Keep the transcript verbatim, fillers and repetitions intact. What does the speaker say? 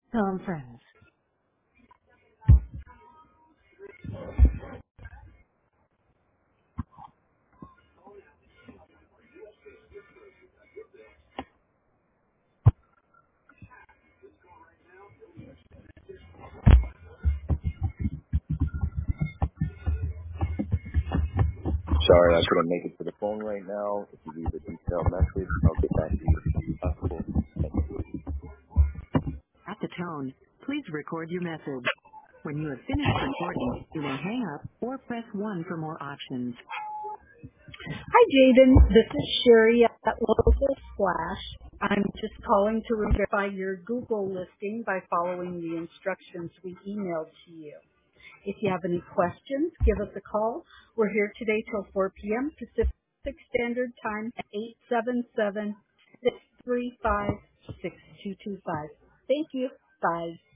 Conference. Sorry, I couldn't make it to the phone right now. If you leave a detailed message, I'll get back to you as soon as possible. Thank you. At the tone, please record your message. When you have finished recording, you may hang up or press one for more options. Hi, Jaden. This is Sherry at Local Splash. I'm just calling to verify your Google listing by following the instructions we emailed to you. If you have any questions, give us a call. We're here today till four p.m. Pacific Standard Time at eight seven seven, six three five, six two two five. Thank you. Bye.